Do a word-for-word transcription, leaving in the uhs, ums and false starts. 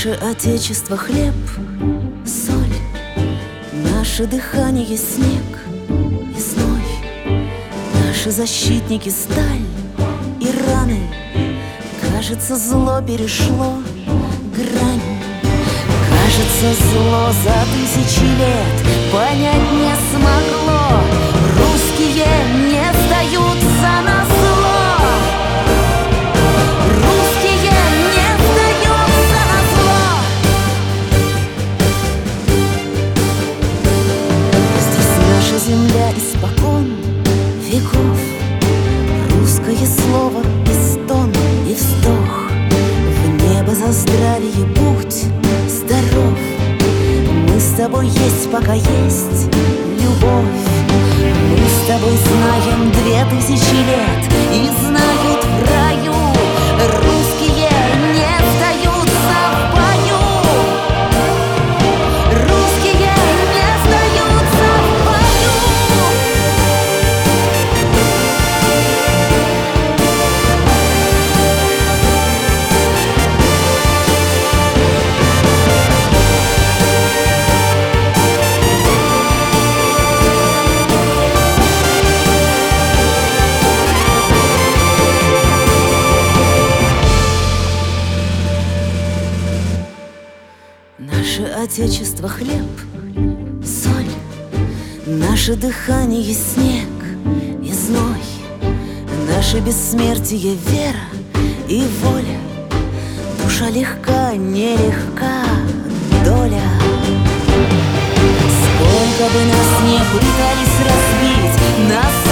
Наше Отечество — хлеб, соль, наше дыхание — снег и зной, наши защитники — сталь и раны. Кажется, зло перешло грань. Кажется, зло за тысячи лет понять не смогло. Русские не сдаются на зло. Русские не сдаются на зло. Здесь наша земля испокон веков. Русское слово и стон, и вздох. В небо за здравие будь здоров. Мы с тобой есть, пока есть любовь. Мы с тобой знаем две тысячи лет и знают в раю. Русские не сдаются в бою. Русские не сдаются в бою. Наше Отечество — хлеб, соль, наше дыхание — снег и зной, наше бессмертие — вера и воля. Душа легка, нелегка доля. Сколько бы нас не пытались разбить, нас